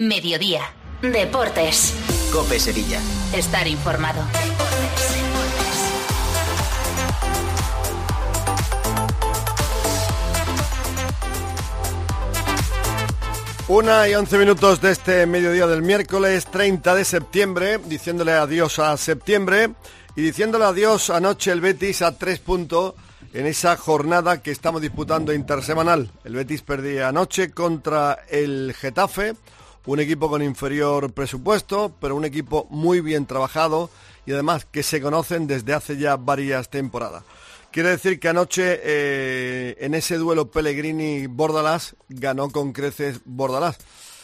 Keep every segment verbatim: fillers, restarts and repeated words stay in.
Mediodía. Deportes. COPE Sevilla. Estar informado. Una y once minutos de este mediodía del miércoles treinta de septiembre, diciéndole adiós a septiembre y diciéndole adiós anoche el Betis a tres puntos en esa jornada que estamos disputando intersemanal. El Betis perdía anoche contra el Getafe, un equipo con inferior presupuesto, pero un equipo muy bien trabajado y además que se conocen desde hace ya varias temporadas. Quiere decir que anoche eh, en ese duelo Pellegrini-Bordalás ganó con creces Bordalás.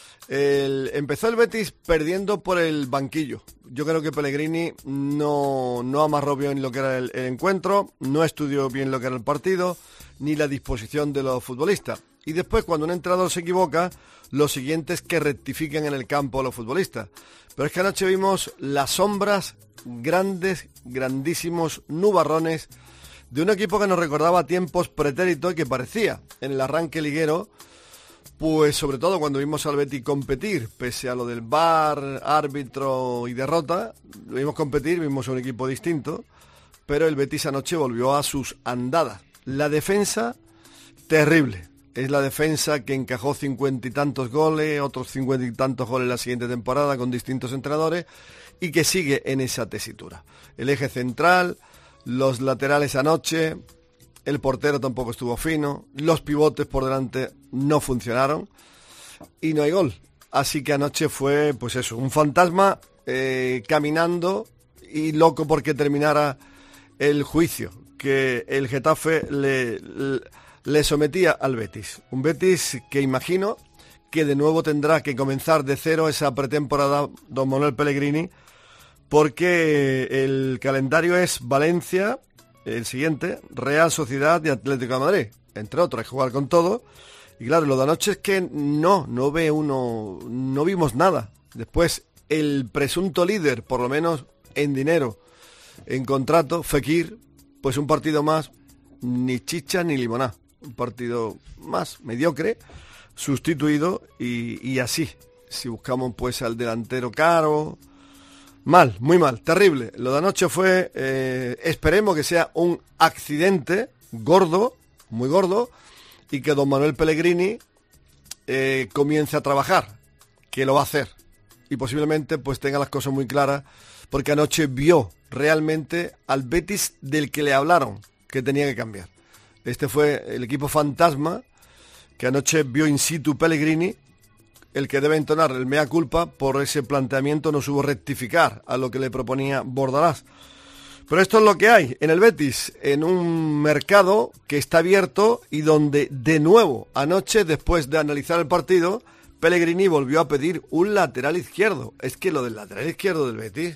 El, empezó el Betis perdiendo por el banquillo. Yo creo que Pellegrini no, no amarró bien lo que era el, el encuentro, no estudió bien lo que era el partido, ni la disposición de los futbolistas. Y después, cuando un entrenador se equivoca, lo siguiente es que rectifiquen en el campo a los futbolistas. Pero es que anoche vimos las sombras grandes, grandísimos nubarrones de un equipo que nos recordaba tiempos pretéritos y que parecía, en el arranque liguero, pues sobre todo cuando vimos al Betis competir, pese a lo del V A R, árbitro y derrota, lo vimos competir, vimos un equipo distinto, pero el Betis anoche volvió a sus andadas. La defensa, terrible. Es la defensa que encajó cincuenta y tantos goles, otros cincuenta y tantos goles la siguiente temporada con distintos entrenadores y que sigue en esa tesitura. El eje central, los laterales anoche, el portero tampoco estuvo fino, los pivotes por delante no funcionaron y no hay gol. Así que anoche fue, pues eso, un fantasma eh, caminando y loco porque terminara el juicio que el Getafe le, le, le sometía al Betis. Un Betis que imagino que de nuevo tendrá que comenzar de cero esa pretemporada don Manuel Pellegrini, porque el calendario es Valencia, el siguiente, Real Sociedad y Atlético de Madrid, entre otros, hay que jugar con todo. Y claro, lo de anoche es que no, no ve uno, no vimos nada. Después, el presunto líder, por lo menos en dinero, en contrato, Fekir, pues un partido más, ni chicha ni limoná. Un partido más mediocre, sustituido y, y así. Si buscamos pues al delantero caro, mal, muy mal, terrible. Lo de anoche fue, eh, esperemos que sea un accidente gordo, muy gordo, y que don Manuel Pellegrini eh, comience a trabajar, que lo va a hacer. Y posiblemente pues tenga las cosas muy claras, porque anoche vio realmente al Betis del que le hablaron, que tenía que cambiar. Este fue el equipo fantasma que anoche vio in situ Pellegrini, el que debe entonar el mea culpa por ese planteamiento, no supo rectificar a lo que le proponía Bordalás. Pero esto es lo que hay en el Betis, en un mercado que está abierto y donde de nuevo anoche, después de analizar el partido, Pellegrini volvió a pedir un lateral izquierdo. Es que lo del lateral izquierdo del Betis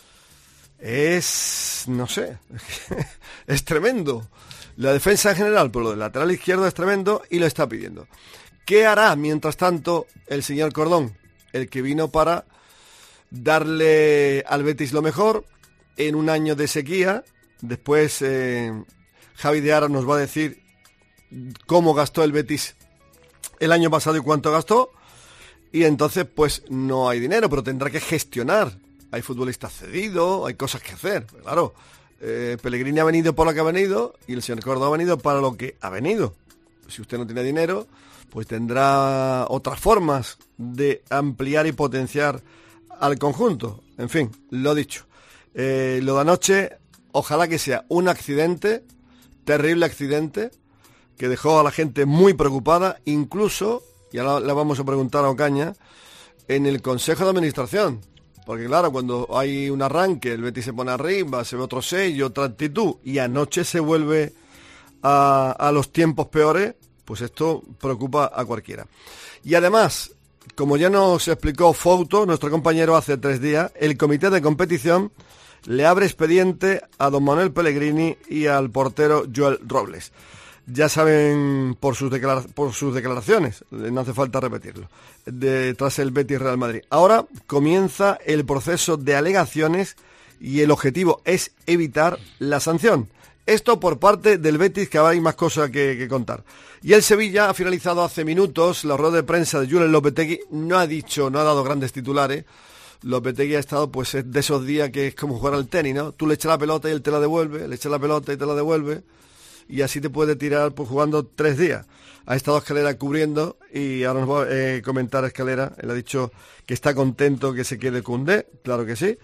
es, no sé, es tremendo. La defensa en general, pero lo del lateral izquierdo es tremendo y lo está pidiendo. ¿Qué hará, mientras tanto, el señor Cordón? El que vino para darle al Betis lo mejor en un año de sequía. Después eh, Javi de Ara nos va a decir cómo gastó el Betis el año pasado y cuánto gastó. Y entonces, pues, no hay dinero, pero tendrá que gestionar. Hay futbolistas cedidos, hay cosas que hacer. Pero claro, eh, Pellegrini ha venido por lo que ha venido y el señor Cordón ha venido para lo que ha venido. Si usted no tiene dinero, pues tendrá otras formas de ampliar y potenciar al conjunto. En fin, lo dicho. Eh, lo de anoche, ojalá que sea un accidente, terrible accidente, que dejó a la gente muy preocupada, incluso, y ahora le vamos a preguntar a Ocaña, en el Consejo de Administración. Porque claro, cuando hay un arranque, el Betis se pone arriba, se ve otro sello, otra actitud, y anoche se vuelve a, a los tiempos peores, pues esto preocupa a cualquiera. Y además, como ya nos explicó Fouto, nuestro compañero, hace tres días, el comité de competición le abre expediente a don Manuel Pellegrini y al portero Joel Robles. Ya saben por sus, declara- por sus declaraciones, no hace falta repetirlo, de, tras el Betis Real Madrid. Ahora comienza el proceso de alegaciones y el objetivo es evitar la sanción. Esto por parte del Betis, que ahora hay más cosas que, que contar. Y el Sevilla ha finalizado hace minutos la rueda de prensa de Julen Lopetegui. No ha dicho, no ha dado grandes titulares. Lopetegui ha estado pues de esos días que es como jugar al tenis, ¿no? Tú le echas la pelota y él te la devuelve, le echas la pelota y te la devuelve. Y así te puede tirar pues jugando tres días. Ha estado Escalera cubriendo y ahora nos va a eh, comentar Escalera. Él ha dicho que está contento que se quede Koundé, claro que sí.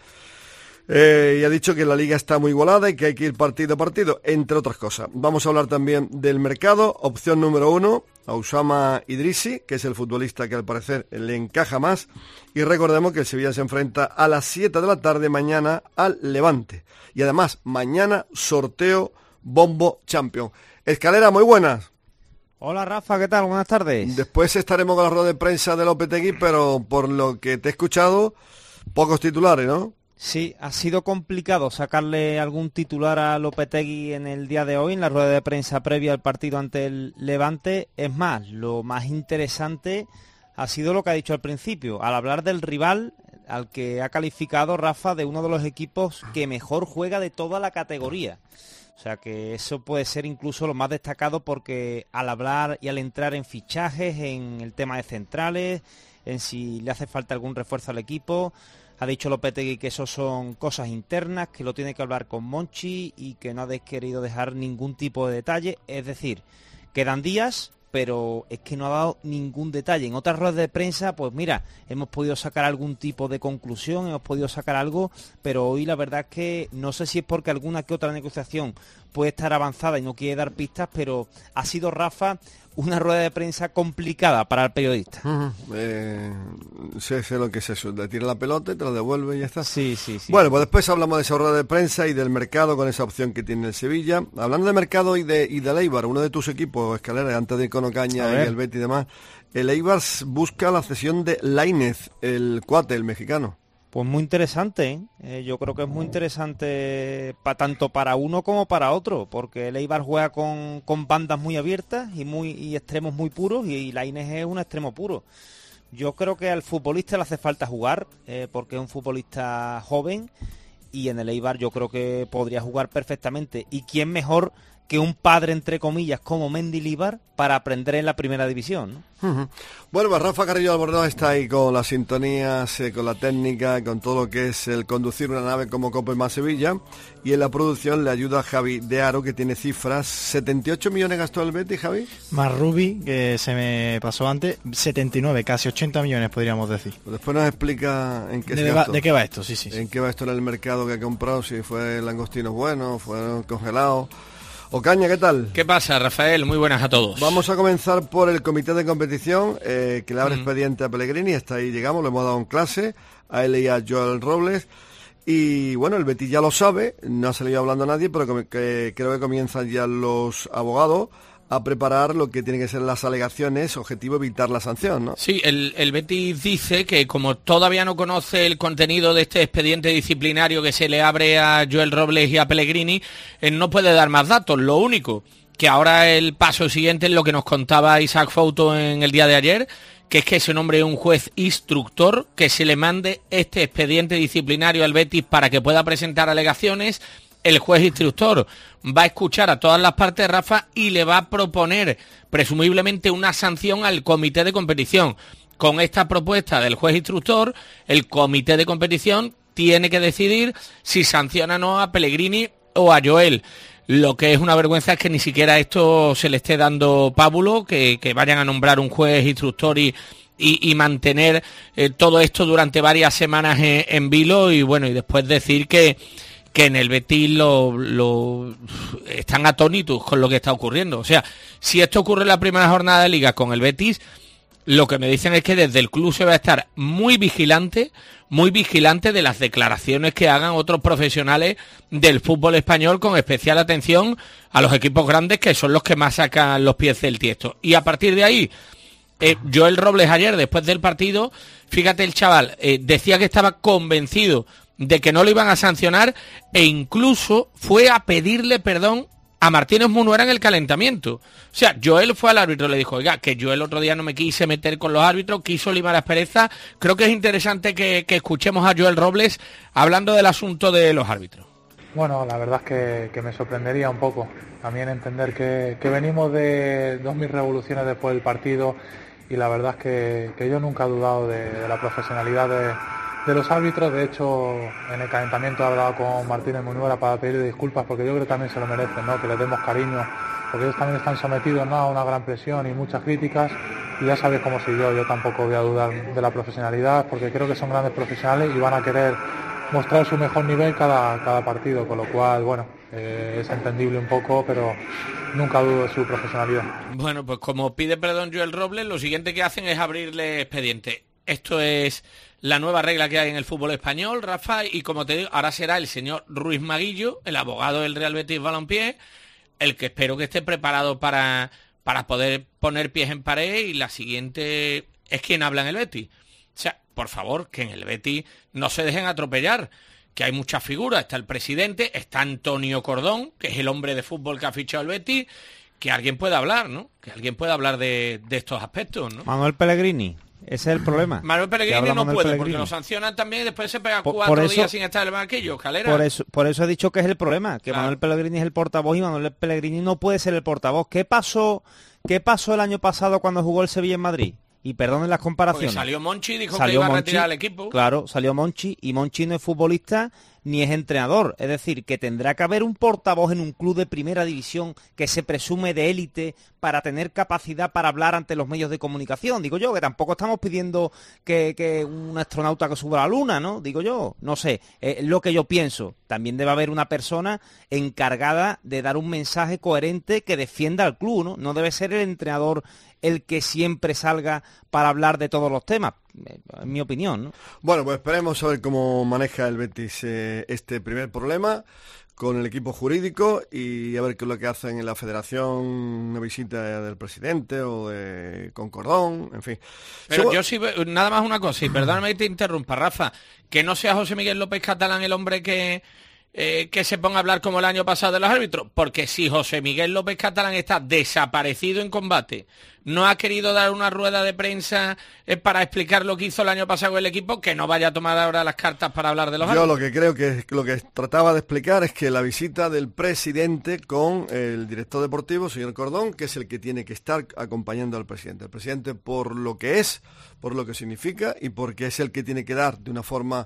Eh, y ha dicho que la liga está muy igualada y que hay que ir partido a partido, entre otras cosas. Vamos a hablar también del mercado. Opción número uno, Oussama Idrissi, que es el futbolista que al parecer le encaja más. Y recordemos que el Sevilla se enfrenta a las siete de la tarde mañana al Levante. Y además, mañana sorteo Bombo Champion. Escalera, muy buenas. Hola Rafa, ¿qué tal? Buenas tardes. Después estaremos con la rueda de prensa de Lopetegui, pero por lo que te he escuchado, pocos titulares, ¿no? Sí, ha sido complicado sacarle algún titular a Lopetegui en el día de hoy, en la rueda de prensa previa al partido ante el Levante. Es más, lo más interesante ha sido lo que ha dicho al principio, al hablar del rival, al que ha calificado Rafa de uno de los equipos que mejor juega de toda la categoría. O sea que eso puede ser incluso lo más destacado porque al hablar y al entrar en fichajes, en el tema de centrales, en si le hace falta algún refuerzo al equipo, ha dicho Lopetegui que eso son cosas internas, que lo tiene que hablar con Monchi y que no ha querido dejar ningún tipo de detalle. Es decir, quedan días, pero es que no ha dado ningún detalle. En otras ruedas de prensa, pues mira, hemos podido sacar algún tipo de conclusión, hemos podido sacar algo, pero hoy la verdad es que no sé si es porque alguna que otra negociación puede estar avanzada y no quiere dar pistas, pero ha sido, Rafa, una rueda de prensa complicada para el periodista. Uh-huh. Eh, sé, sé lo que es eso, le tira la pelota y te la devuelve y ya está. Sí, sí, sí. Bueno, pues después hablamos de esa rueda de prensa y del mercado con esa opción que tiene el Sevilla. Hablando de mercado y de, y de Eibar, uno de tus equipos, Escalera, antes de ir con Ocaña y el Betis y demás, el Eibar busca la cesión de Lainez, el cuate, el mexicano. Pues muy interesante, ¿eh? Eh, yo creo que es muy interesante pa, tanto para uno como para otro, porque el Eibar juega con, con bandas muy abiertas y muy y extremos muy puros, y, y Lainez es un extremo puro. Yo creo que al futbolista le hace falta jugar, eh, porque es un futbolista joven, y en el Eibar yo creo que podría jugar perfectamente. ¿Y quién mejor que un padre, entre comillas, como Mendilibar para aprender en la primera división, ¿no? Uh-huh. Bueno, pues Rafa Carrillo Albornoz está ahí con las sintonías, eh, con la técnica, con todo lo que es el conducir una nave como Copa más Sevilla, y en la producción le ayuda Javi de Aro, que tiene cifras. setenta y ocho millones gastó el Betis, Javi. Más Rubi, que se me pasó antes, setenta y nueve, casi ochenta millones podríamos decir. Pues después nos explica en qué de, se gastó. ¿De qué va esto? Sí, sí, sí. En qué va esto en el mercado que ha comprado, si fue langostinos buenos, fueron congelados. Ocaña, ¿qué tal? ¿Qué pasa, Rafael? Muy buenas a todos. Vamos a comenzar por el comité de competición, eh, que le abre mm. expediente a Pellegrini. Hasta ahí llegamos, le hemos dado en clase a él y a Joel Robles. Y bueno, el Betis ya lo sabe, no ha salido hablando nadie, pero que, que, creo que comienzan ya los abogados a preparar lo que tienen que ser las alegaciones, objetivo evitar la sanción, ¿no? Sí, el, el Betis dice que como todavía no conoce el contenido de este expediente disciplinario que se le abre a Joel Robles y a Pellegrini, él no puede dar más datos. Lo único que ahora el paso siguiente es lo que nos contaba Isaac Fouto en el día de ayer, que es que se nombre un juez instructor, que se le mande este expediente disciplinario al Betis para que pueda presentar alegaciones. El juez instructor va a escuchar a todas las partes, Rafa, y le va a proponer presumiblemente una sanción al comité de competición. Con esta propuesta del juez instructor, el comité de competición tiene que decidir si sanciona o no a Pellegrini o a Joel. Lo que es una vergüenza es que ni siquiera esto se le esté dando pábulo, que, que vayan a nombrar un juez instructor y, y, y mantener eh, todo esto durante varias semanas en, en vilo, y bueno, y después decir que que en el Betis lo, lo están atónitos con lo que está ocurriendo. O sea, si esto ocurre en la primera jornada de Liga con el Betis, lo que me dicen es que desde el club se va a estar muy vigilante, muy vigilante de las declaraciones que hagan otros profesionales del fútbol español, con especial atención a los equipos grandes, que son los que más sacan los pies del tiesto. Y a partir de ahí, eh, Joel Robles ayer, después del partido, fíjate, el chaval eh, decía que estaba convencido de que no lo iban a sancionar, e incluso fue a pedirle perdón a Martínez Munuera en el calentamiento. O sea, Joel fue al árbitro y le dijo, oiga, que yo el otro día no me quise meter con los árbitros, quiso limar asperezas. Creo que es interesante que, que escuchemos a Joel Robles hablando del asunto de los árbitros. Bueno, la verdad es que, que me sorprendería un poco. También entender que, que venimos de dos mil revoluciones después del partido y la verdad es que, que yo nunca he dudado de, de la profesionalidad de, de los árbitros. De hecho, en el calentamiento he hablado con Martínez Munuera para pedirle disculpas porque yo creo que también se lo merecen, ¿no? Que les demos cariño, porque ellos también están sometidos, ¿no?, a una gran presión y muchas críticas. Y ya sabéis cómo soy yo, yo tampoco voy a dudar de la profesionalidad porque creo que son grandes profesionales y van a querer mostrar su mejor nivel cada, cada partido, con lo cual, bueno, eh, es entendible un poco, pero nunca dudo de su profesionalidad. Bueno, pues como pide perdón Joel Robles, lo siguiente que hacen es abrirle expediente. Esto es la nueva regla que hay en el fútbol español, Rafa, y como te digo, ahora será el señor Ruiz Maguillo, el abogado del Real Betis Balompié, el que espero que esté preparado para, para poder poner pies en pared, y la siguiente es quien habla en el Betis. O sea, por favor, que en el Betis no se dejen atropellar, que hay muchas figuras. Está el presidente, está Antonio Cordón, que es el hombre de fútbol que ha fichado el Betis, que alguien pueda hablar, ¿no? Que alguien pueda hablar de, de estos aspectos, ¿no? Manuel Pellegrini, ese es el problema. Manuel Pellegrini no puede, porque lo sancionan también y después se pega por, cuatro por eso, días sin estar en el banquillo, Calera. Por eso, por eso he dicho que es el problema, que claro. Manuel Pellegrini es el portavoz y Manuel Pellegrini no puede ser el portavoz. ¿Qué pasó, qué pasó el año pasado cuando jugó el Sevilla en Madrid? Y perdonen las comparaciones. Porque salió Monchi y dijo salió que iba Monchi, a retirar al equipo. Claro, salió Monchi y Monchi no es futbolista ni es entrenador. Es decir, que tendrá que haber un portavoz en un club de primera división que se presume de élite para tener capacidad para hablar ante los medios de comunicación. Digo yo, que tampoco estamos pidiendo que, que un astronauta que suba a la luna, ¿no? Digo yo, no sé, es eh, lo que yo pienso. También debe haber una persona encargada de dar un mensaje coherente que defienda al club, ¿no? No debe ser el entrenador el que siempre salga para hablar de todos los temas, en mi opinión, ¿no? Bueno, pues esperemos a ver cómo maneja el Betis eh, este primer problema con el equipo jurídico y a ver qué es lo que hacen en la federación, una visita del presidente o de con Cordón, en fin. Pero Segu- yo sí, nada más una cosa, y perdóname que te interrumpa, Rafa, que no sea José Miguel López Catalán el hombre que... Eh, que se ponga a hablar como el año pasado de los árbitros, porque si José Miguel López Catalán está desaparecido en combate, no ha querido dar una rueda de prensa eh, para explicar lo que hizo el año pasado con el equipo, que no vaya a tomar ahora las cartas para hablar de los Yo árbitros. Yo lo que creo que lo que trataba de explicar es que la visita del presidente con el director deportivo, señor Cordón, que es el que tiene que estar acompañando al presidente. El presidente por lo que es, por lo que significa y porque es el que tiene que dar de una forma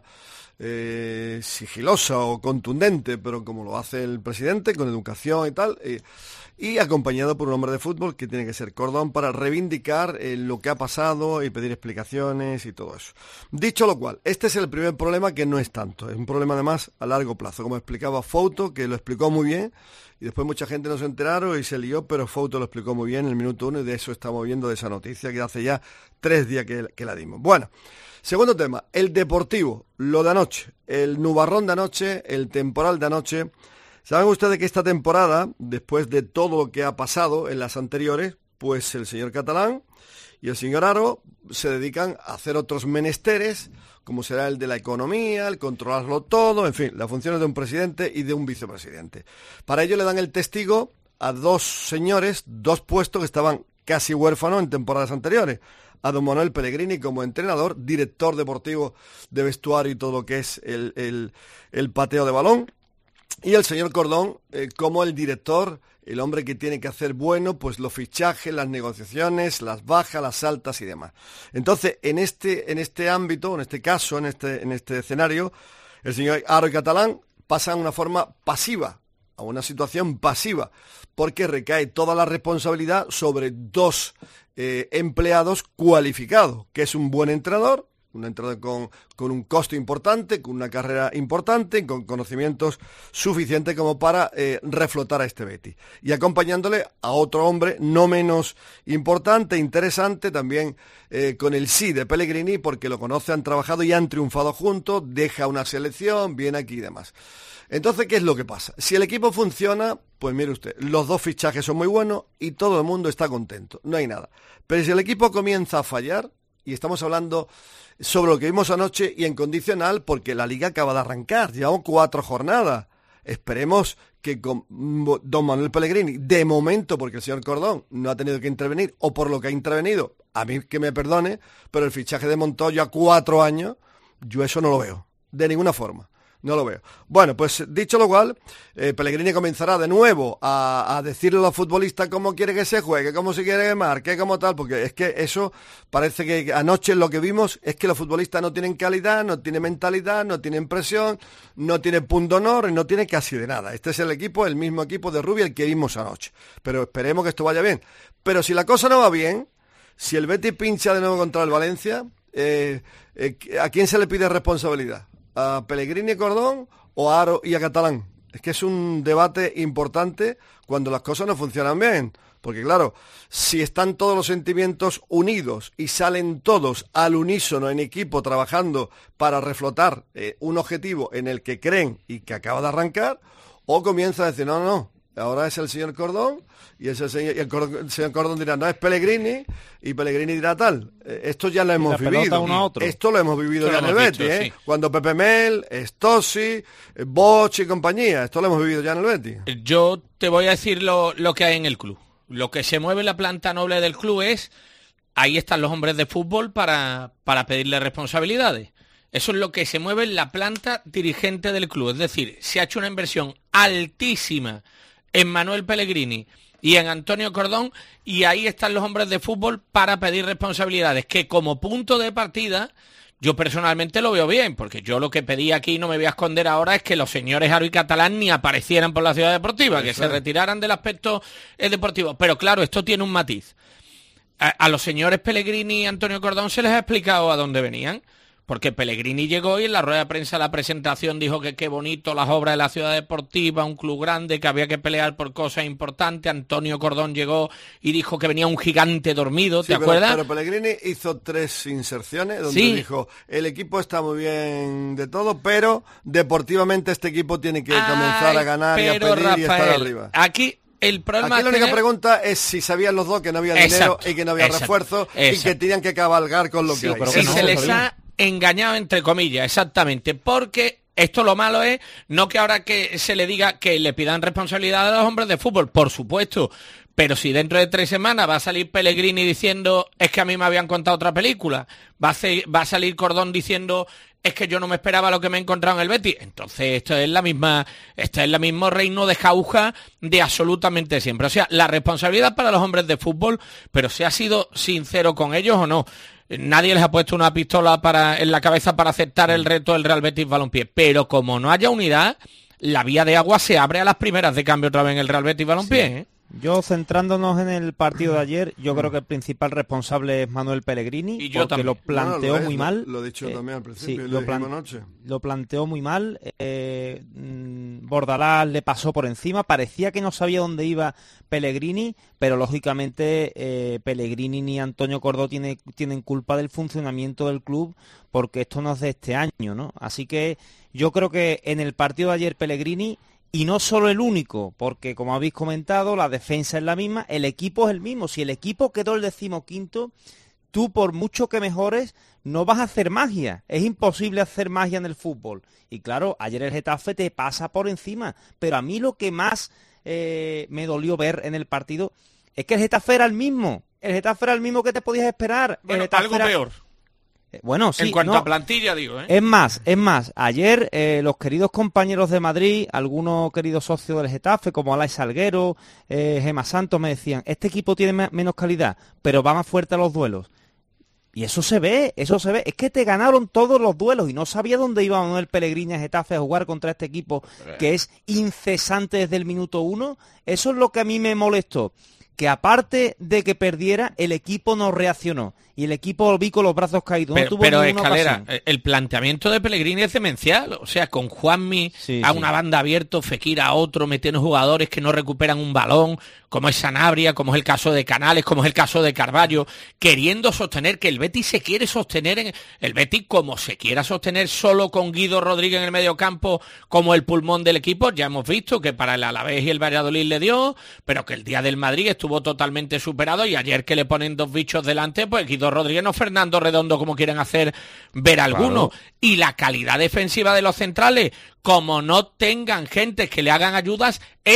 eh, sigilosa o contundente, pero como lo hace el presidente, con educación y tal, eh, y acompañado por un hombre de fútbol que tiene que ser Cordón para reivindicar eh, lo que ha pasado y pedir explicaciones y todo eso. Dicho lo cual, este es el primer problema, que no es tanto, es un problema además a largo plazo, como explicaba Fouto, que lo explicó muy bien, y después mucha gente no se enteraron y se lió, pero Fouto lo explicó muy bien en el minuto uno y de eso estamos viendo, de esa noticia que hace ya tres días que, que la dimos. Bueno, segundo tema, el deportivo, lo de anoche, el nubarrón de anoche, el temporal de anoche. ¿Saben ustedes que esta temporada, después de todo lo que ha pasado en las anteriores, pues el señor Catalán y el señor Aro se dedican a hacer otros menesteres, como será el de la economía, el controlarlo todo, en fin, las funciones de un presidente y de un vicepresidente. Para ello le dan el testigo a dos señores, dos puestos que estaban casi huérfanos en temporadas anteriores. A don Manuel Pellegrini como entrenador, director deportivo de vestuario y todo lo que es el, el, el pateo de balón. Y el señor Cordón eh, como el director, el hombre que tiene que hacer bueno, pues los fichajes, las negociaciones, las bajas, las altas y demás. Entonces, en este, en este ámbito, en este caso, en este, en este escenario, el señor Aro y Catalán pasan a una forma pasiva, a una situación pasiva, porque recae toda la responsabilidad sobre dos eh, empleados cualificados, que es un buen entrenador, un entrenador con, con un costo importante, con una carrera importante, con conocimientos suficientes como para eh, reflotar a este Betis. Y acompañándole a otro hombre no menos importante, interesante, también eh, con el sí de Pellegrini, porque lo conoce, han trabajado y han triunfado juntos, deja una selección, viene aquí y demás. Entonces, ¿qué es lo que pasa? Si el equipo funciona, pues mire usted, los dos fichajes son muy buenos y todo el mundo está contento, no hay nada. Pero si el equipo comienza a fallar, y estamos hablando sobre lo que vimos anoche y en condicional, porque la liga acaba de arrancar, llevamos cuatro jornadas. Esperemos que con don Manuel Pellegrini, de momento, porque el señor Cordón no ha tenido que intervenir, o por lo que ha intervenido, a mí que me perdone, pero el fichaje de Montoya a cuatro años, yo eso no lo veo, de ninguna forma. No lo veo. Bueno, pues dicho lo cual, eh, Pellegrini comenzará de nuevo a, a decirle a los futbolistas cómo quiere que se juegue, cómo se quiere que marque, cómo tal, porque es que eso parece que anoche lo que vimos es que los futbolistas no tienen calidad, no tienen mentalidad, no tienen presión, no tienen punto honor y no tienen casi de nada. Este es el equipo, el mismo equipo de Rubio, el que vimos anoche. Pero esperemos que esto vaya bien. Pero si la cosa no va bien, si el Betis pincha de nuevo contra el Valencia, eh, eh, ¿a quién se le pide responsabilidad? ¿A Pellegrini y Cordón o a Aro y a Catalán? Es que es un debate importante cuando las cosas no funcionan bien. Porque claro, si están todos los sentimientos unidos y salen todos al unísono en equipo trabajando para reflotar eh, un objetivo en el que creen y que acaba de arrancar, o comienza a decir, no, no, no, ahora es el señor Cordón, y, ese señor, y el, Cordón, el señor Cordón dirá, no, es Pellegrini, y Pellegrini dirá tal. Eh, esto ya lo hemos vivido. Uno a otro. Esto lo hemos vivido esto ya en el Betis, ¿eh? Sí. Cuando Pepe Mel, Stossi, Bosch y compañía, esto lo hemos vivido ya en el Betis. Yo te voy a decir lo, lo que hay en el club. Lo que se mueve en la planta noble del club es, ahí están los hombres de fútbol para, para pedirle responsabilidades. Eso es lo que se mueve en la planta dirigente del club. Es decir, se ha hecho una inversión altísima en Manuel Pellegrini y en Antonio Cordón, y ahí están los hombres de fútbol para pedir responsabilidades, que como punto de partida yo personalmente lo veo bien, porque yo lo que pedí aquí, no me voy a esconder ahora, es que los señores Aro y Catalán ni aparecieran por la ciudad deportiva, que se retiraran del aspecto eh, deportivo. Pero claro, esto tiene un matiz. A, a los señores Pellegrini y Antonio Cordón se les ha explicado a dónde venían. Porque Pellegrini llegó y en la rueda de prensa, la presentación, dijo que qué bonito las obras de la ciudad deportiva, un club grande, que había que pelear por cosas importantes. Antonio Cordón llegó y dijo que venía un gigante dormido, ¿te sí, pero, acuerdas? Pero Pellegrini hizo tres inserciones donde sí. dijo, el equipo está muy bien de todo, pero deportivamente este equipo tiene que Ay, comenzar a ganar y a pedir Rafael, y estar arriba. Aquí... El problema Aquí la es única que... pregunta es si sabían los dos que no había dinero exacto, y que no había exacto, refuerzo exacto. y que tenían que cabalgar con lo sí, que hay. Pero que no, se les ha engañado, entre comillas, exactamente, porque esto lo malo es no que ahora que se le diga que le pidan responsabilidad a los hombres de fútbol, por supuesto, pero si dentro de tres semanas va a salir Pellegrini diciendo es que a mí me habían contado otra película, va a, ser, va a salir Cordón diciendo es que yo no me esperaba lo que me he encontrado en el Betis, entonces esto es la misma, esto es el mismo reino de jauja de absolutamente siempre. O sea, la responsabilidad para los hombres de fútbol, pero se ha sido sincero con ellos o no. Nadie les ha puesto una pistola para, en la cabeza para aceptar el reto del Real Betis Balompié, pero como no haya unidad, la vía de agua se abre a las primeras de cambio otra vez en el Real Betis Balompié, sí. ¿eh? Yo, centrándonos en el partido de ayer, yo creo que el principal responsable es Manuel Pellegrini, y yo porque también. lo planteó no, no, lo muy es, mal. Lo, lo he dicho eh, también al principio, sí, lo, lo, plan anoche. lo planteó muy mal. Eh, Bordalás le pasó por encima, parecía que no sabía dónde iba Pellegrini, pero lógicamente eh, Pellegrini ni Antonio Cordón tiene, tienen culpa del funcionamiento del club, porque esto no es de este año, ¿no? Así que yo creo que en el partido de ayer Pellegrini, y no solo el único, porque como habéis comentado, la defensa es la misma, el equipo es el mismo. Si el equipo quedó el decimoquinto, tú por mucho que mejores, no vas a hacer magia. Es imposible hacer magia en el fútbol. Y claro, ayer el Getafe te pasa por encima. Pero a mí lo que más eh, me dolió ver en el partido es que el Getafe era el mismo. El Getafe era el mismo que te podías esperar. Bueno, el Getafe algo era... peor. Bueno, sí, en cuanto no. a plantilla, digo, ¿eh? Es más, es más, ayer eh, los queridos compañeros de Madrid, algunos queridos socios del Getafe, como Alain Salguero, eh, Gemma Santos, me decían, este equipo tiene menos calidad, pero va más fuerte a los duelos. Y eso se ve, eso se ve. Es que te ganaron todos los duelos y no sabía dónde iba Manuel Pellegrini a Getafe a jugar contra este equipo que es incesante desde el minuto uno. Eso es lo que a mí me molestó. Que aparte de que perdiera, el equipo no reaccionó. Y el equipo lo vi con los brazos caídos. Pero, no tuvo pero ninguna Escalera, ocasión. el planteamiento de Pellegrini es demencial. O sea, con Juanmi sí, a sí. una banda abierta, Fekir a otro, metiendo jugadores que no recuperan un balón, como es Sanabria, como es el caso de Canales, como es el caso de Carballo, queriendo sostener, que el Betis se quiere sostener, en el Betis como se quiera sostener solo con Guido Rodríguez en el medio campo como el pulmón del equipo. Ya hemos visto que para el Alavés y el Valladolid le dio, pero que el día del Madrid estuvo totalmente superado, y ayer que le ponen dos bichos delante, pues Guido Rodríguez no Fernando Redondo como quieren hacer ver algunos. Claro. Y la calidad defensiva de los centrales, como no tengan gente que le hagan ayudas, es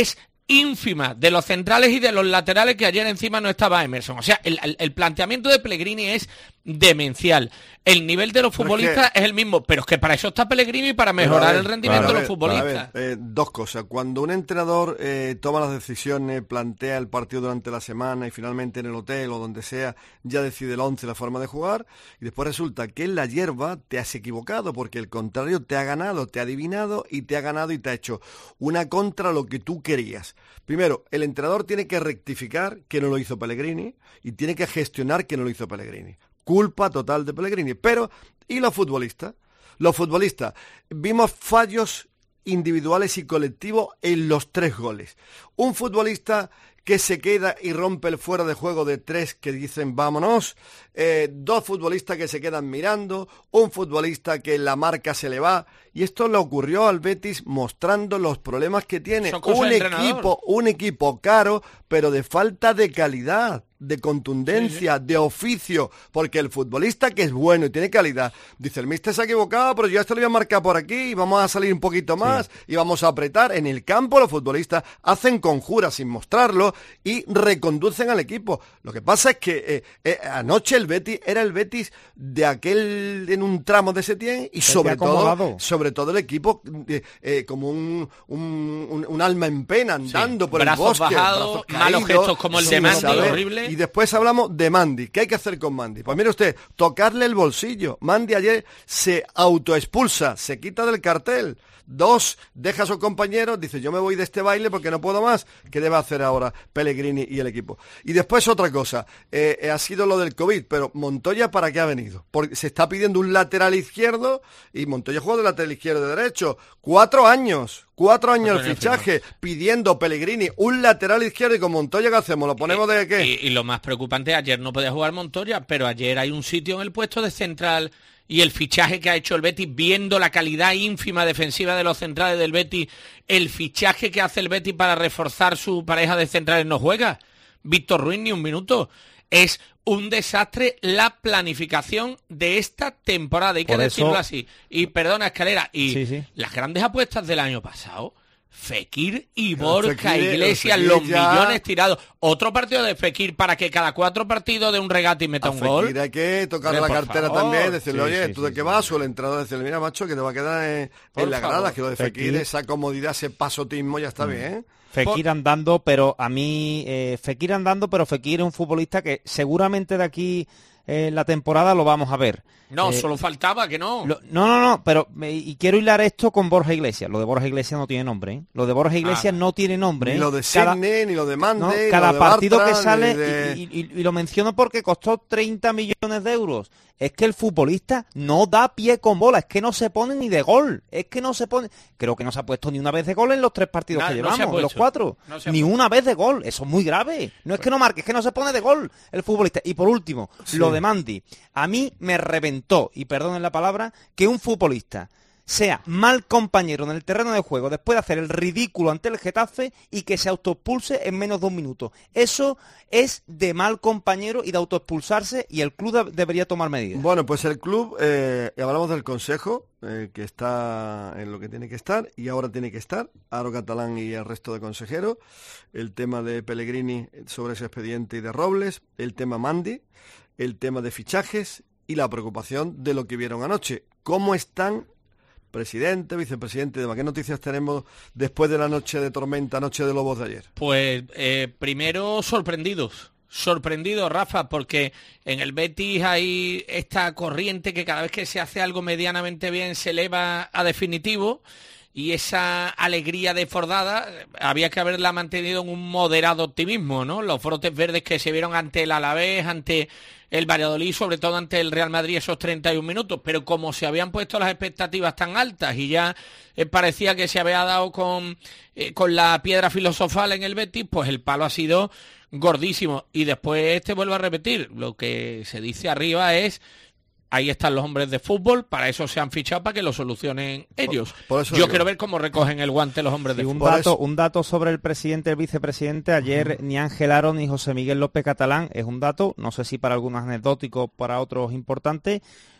ínfima de los centrales y de los laterales, que ayer encima no estaba Emerson. O sea, el, el, el planteamiento de Pellegrini es demencial. El nivel de los futbolistas es, que... es el mismo, pero es que para eso está Pellegrini, para mejorar ver, el rendimiento de los futbolistas. Ver, eh, dos cosas. Cuando un entrenador eh, toma las decisiones, plantea el partido durante la semana y finalmente en el hotel o donde sea ya decide el once, la forma de jugar, y después resulta que en la hierba te has equivocado porque el contrario te ha ganado, te ha adivinado y te ha ganado y te ha hecho una contra lo que tú querías. Primero, el entrenador tiene que rectificar que no lo hizo Pellegrini y tiene que gestionar que no lo hizo Pellegrini. Culpa total de Pellegrini. Pero, ¿y los futbolistas? Los futbolistas, vimos fallos individuales y colectivos en los tres goles. Un futbolista que se queda y rompe el fuera de juego de tres que dicen vámonos, eh, dos futbolistas que se quedan mirando, un futbolista que en la marca se le va, y esto le ocurrió al Betis mostrando los problemas que tiene. Un equipo, un equipo caro, pero de falta de calidad, de contundencia, sí, sí. de oficio, porque el futbolista que es bueno y tiene calidad, dice el míster se ha equivocado, pero yo esto lo voy a marcar por aquí y vamos a salir un poquito más sí. y vamos a apretar. En el campo los futbolistas hacen conjuras sin mostrarlo y reconducen al equipo. Lo que pasa es que eh, eh, anoche el Betis era el Betis de aquel en un tramo de Setién y sobre todo, sobre todo el equipo eh, eh, como un, un, un, un alma en pena andando sí. por brazos el bosque, bajados, brazos caídos, malos gestos como el de Mandy, horrible. Y después hablamos de Mandy. ¿Qué hay que hacer con Mandy? Pues mire usted, tocarle el bolsillo. Mandy ayer se autoexpulsa, se quita del cartel. Dos, deja a sus compañeros, dice yo me voy de este baile porque no puedo más. ¿Qué debe hacer ahora Pellegrini y el equipo? Y después otra cosa, eh, ha sido lo del COVID, pero Montoya ¿para qué ha venido? Porque se está pidiendo un lateral izquierdo y Montoya juega de lateral izquierdo de derecho. Cuatro años. Cuatro años el fichaje, pidiendo Pellegrini un lateral izquierdo y con Montoya ¿qué hacemos? ¿Lo ponemos y, de qué? Y, y lo más preocupante, ayer no podía jugar Montoya, pero ayer hay un sitio en el puesto de central y el fichaje que ha hecho el Betis, viendo la calidad ínfima defensiva de los centrales del Betis, el fichaje que hace el Betis para reforzar su pareja de centrales no juega. Víctor Ruiz ni un minuto. Es un desastre la planificación de esta temporada, hay que Por decirlo eso... así. Y perdona, Escalera, y sí, sí. las grandes apuestas del año pasado, Fekir y Borja Fekir, Iglesias, Fekir los ya... millones tirados. Otro partido de Fekir para que cada cuatro partidos de un regate meta a un Fekir gol. Hay que tocarle la cartera favor. también, decirle, sí, oye, sí, ¿tú sí, de qué sí, vas? Sí. O el entrenador decirle, mira, macho, que te va a quedar en, en la grada, que lo de Fekir, Fekir, esa comodidad, ese pasotismo ya está mm. bien. Fekir andando, pero a mí, eh, Fekir andando, pero Fekir es un futbolista que seguramente de aquí en eh, la temporada lo vamos a ver. No, eh, solo faltaba que no. Lo, no, no, no, pero me, y quiero hilar esto con Borja Iglesias. Lo de Borja Iglesias no tiene nombre, ¿eh? Lo de Borja Iglesias ah, no tiene nombre. Ni lo de Sidney, ni lo de Mande, no, cada lo de partido Bartra, que sale, de... y, y, y, y lo menciono porque costó treinta millones de euros. Es que el futbolista no da pie con bola, es que no se pone ni de gol, es que no se pone, creo que no se ha puesto ni una vez de gol en los tres partidos no, que llevamos, no los cuatro, no ni una vez de gol, eso es muy grave, no es pues... que no marque, es que no se pone de gol el futbolista. Y por último, sí. lo de Mandy, a mí me reventó, y perdonen la palabra, que un futbolista sea mal compañero en el terreno de juego después de hacer el ridículo ante el Getafe y que se autoexpulse en menos de un minuto. Eso es de mal compañero y de autoexpulsarse, y el club de- debería tomar medidas. Bueno, pues el club, eh, hablamos del consejo, eh, que está en lo que tiene que estar y ahora tiene que estar, Aro Catalán y el resto de consejeros, el tema de Pellegrini sobre ese expediente y de Robles, el tema Mandy, el tema de fichajes y la preocupación de lo que vieron anoche. ¿Cómo están presidente, vicepresidente y demás? ¿Qué noticias tenemos después de la noche de tormenta, noche de lobos de ayer? Pues eh, primero sorprendidos, sorprendidos, Rafa, porque en el Betis hay esta corriente que cada vez que se hace algo medianamente bien se eleva a definitivo, y esa alegría desbordada había que haberla mantenido en un moderado optimismo, ¿no? Los brotes verdes que se vieron ante el Alavés, ante el Valladolid, sobre todo ante el Real Madrid esos treinta y un minutos, pero como se habían puesto las expectativas tan altas y ya eh, parecía que se había dado con, eh, con la piedra filosofal en el Betis, pues el palo ha sido gordísimo. Y después te vuelvo a repetir, lo que se dice arriba es: ahí están los hombres de fútbol, para eso se han fichado, para que lo solucionen ellos. Por, por eso Yo digo. quiero ver cómo recogen el guante los hombres de y fútbol. Un dato, un dato sobre el presidente y el vicepresidente. Ayer uh-huh. ni Ángel Aro ni José Miguel López Catalán, es un dato, no sé si para algunos anecdótico, para otros importante,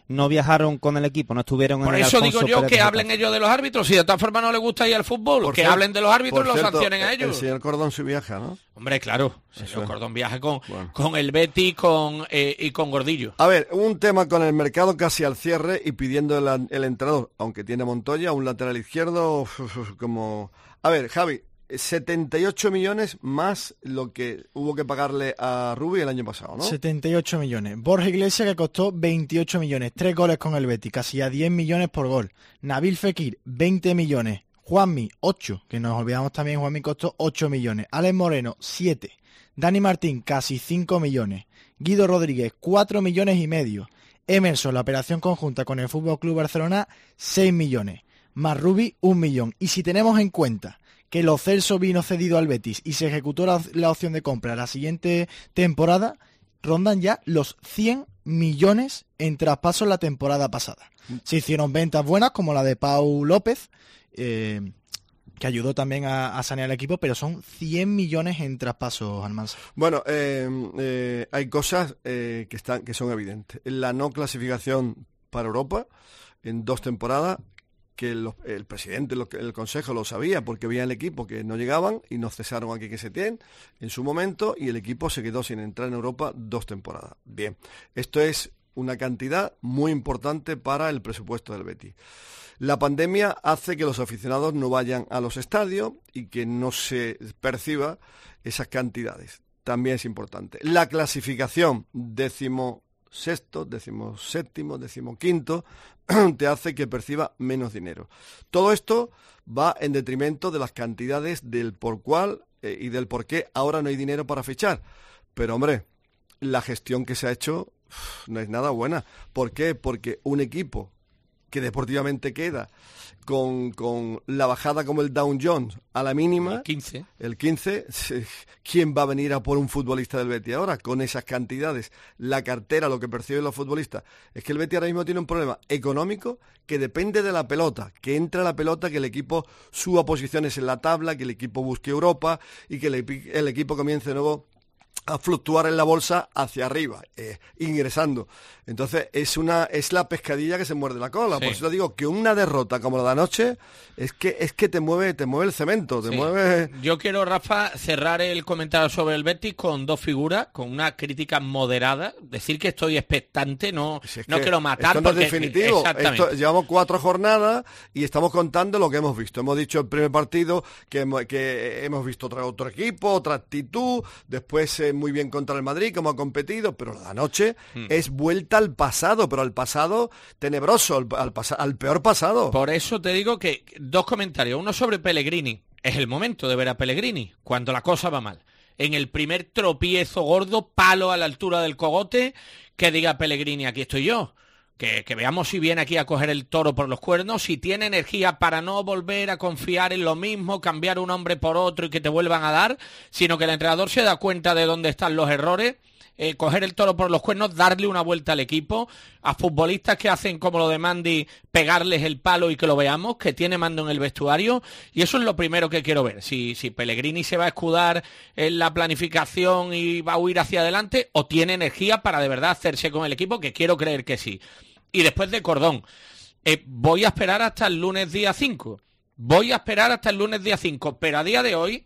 no viajaron con el equipo, no estuvieron Por en el eso Alfonso digo yo Pérez que de hablen Getafe. ellos de los árbitros. Si de todas formas no les gusta ir al fútbol, Por que cierto, hablen de los árbitros y los cierto, sancionen a el, ellos. El señor Cordón sí viaja, ¿no? Hombre, claro. El Eso señor es. Cordón viaja con, Bueno. con el Betis con, eh, y con Gordillo. A ver, un tema con el mercado casi al cierre y pidiendo el, el entrenador, aunque tiene Montoya, un lateral izquierdo, uf, uf, como... A ver, Javi, setenta y ocho millones más lo que hubo que pagarle a Rubi el año pasado, ¿no? setenta y ocho millones. Borja Iglesias, que costó veintiocho millones. Tres goles con el Betis, casi a diez millones por gol. Nabil Fekir, veinte millones. Juanmi, ocho, que nos olvidamos también, Juanmi costó ocho millones. Alex Moreno, siete. Dani Martín, casi cinco millones. Guido Rodríguez, cuatro millones y medio. Emerson, la operación conjunta con el F C Barcelona, seis millones. Más Rubi, un millón. Y si tenemos en cuenta que Lo Celso vino cedido al Betis y se ejecutó la, la opción de compra la siguiente temporada, rondan ya los cien millones en traspasos la temporada pasada. Se hicieron ventas buenas como la de Pau López, eh, que ayudó también a, a sanear el equipo, pero son cien millones en traspasos, Almanza. Bueno, eh, eh, hay cosas eh, que están que son evidentes. La no clasificación para Europa en dos temporadas, que los, el presidente, lo, el consejo lo sabía porque veía el equipo que no llegaban y nos cesaron aquí que se tienen en su momento y el equipo se quedó sin entrar en Europa dos temporadas. Bien, esto es una cantidad muy importante para el presupuesto del Betis. La pandemia hace que los aficionados no vayan a los estadios y que no se perciba esas cantidades. También es importante. La clasificación décimo sexto, décimo séptimo, décimo quinto, te hace que perciba menos dinero. Todo esto va en detrimento de las cantidades del por cuál eh, y del por qué ahora no hay dinero para fichar. Pero hombre, la gestión que se ha hecho uf, no es nada buena. ¿Por qué? Porque un equipo que deportivamente queda con, con la bajada como el Dow Jones a la mínima, El quince. el quince, ¿quién va a venir a por un futbolista del Betis ahora? Con esas cantidades, la cartera, lo que perciben los futbolistas. Es que el Betis ahora mismo tiene un problema económico que depende de la pelota, que entre la pelota, que el equipo suba posiciones en la tabla, que el equipo busque Europa y que el, el equipo comience de nuevo a fluctuar en la bolsa hacia arriba, eh, ingresando. Entonces es una es la pescadilla que se muerde la cola. Sí. Por eso te digo que una derrota como la de anoche es que es que te mueve te mueve el cemento, te sí. mueve. Yo quiero, Rafa, cerrar el comentario sobre el Betis con dos figuras, con una crítica moderada, decir que estoy expectante, no, si es no quiero matar. Esto no porque, es definitivo. Esto, llevamos cuatro jornadas y estamos contando lo que hemos visto. Hemos dicho el primer partido que, que hemos visto otro, otro equipo, otra actitud, después eh, muy bien contra el Madrid, como ha competido, pero la noche hmm. es vuelta al pasado, pero al pasado tenebroso, al, al, pas- al peor pasado. Por eso te digo que dos comentarios, uno sobre Pellegrini. Es el momento de ver a Pellegrini, cuando la cosa va mal. En el primer tropiezo gordo, palo a la altura del cogote, que diga Pellegrini, aquí estoy yo. Que, que veamos si viene aquí a coger el toro por los cuernos, si tiene energía para no volver a confiar en lo mismo, cambiar un hombre por otro y que te vuelvan a dar, sino que el entrenador se da cuenta de dónde están los errores, eh, coger el toro por los cuernos, darle una vuelta al equipo, a futbolistas que hacen como lo de Mandy, pegarles el palo y que lo veamos, que tiene mando en el vestuario, y eso es lo primero que quiero ver, si, si Pellegrini se va a escudar en la planificación y va a huir hacia adelante, o tiene energía para de verdad hacerse con el equipo, que quiero creer que sí. Y después de Cordón, eh, voy a esperar hasta el lunes día cinco. Voy a esperar hasta el lunes día cinco. Pero a día de hoy,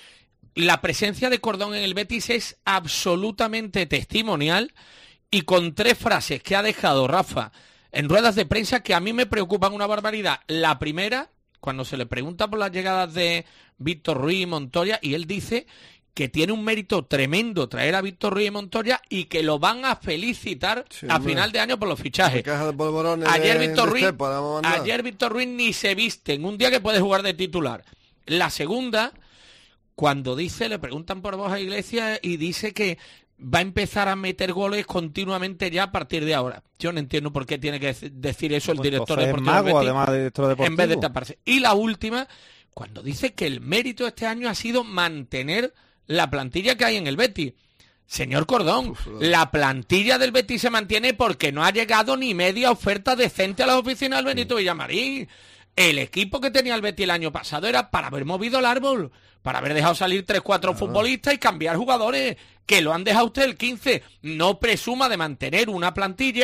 la presencia de Cordón en el Betis es absolutamente testimonial y con tres frases que ha dejado Rafa en ruedas de prensa que a mí me preocupan una barbaridad. La primera, cuando se le pregunta por las llegadas de Víctor Ruiz y Montoya, y él dice que tiene un mérito tremendo traer a Víctor Ruiz y Montoya y que lo van a felicitar sí, a final de año por los fichajes. Ayer Víctor Ruiz, ayer Víctor Ruiz ni se viste en un día que puede jugar de titular. La segunda, cuando dice, le preguntan por Borja Iglesias y dice que va a empezar a meter goles continuamente ya a partir de ahora. Yo no entiendo por qué tiene que decir eso el pues director deportivo mago, Betis, además de director deportivo, en vez de taparse. Y la última, cuando dice que el mérito este año ha sido mantener la plantilla que hay en el Betis. Señor Cordón, Uf, la plantilla del Betis se mantiene porque no ha llegado ni media oferta decente a las oficinas del Benito Villamarín. El equipo que tenía el Betis el año pasado era para haber movido el árbol, para haber dejado salir tres, cuatro ah. futbolistas y cambiar jugadores, que lo han dejado usted el quince. No presuma de mantener una plantilla